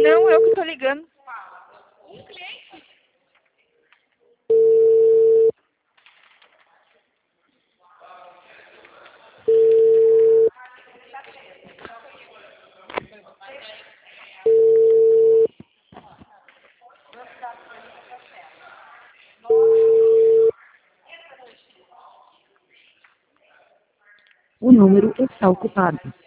Não, eu que tô ligando. Um cliente? O número está ocupado.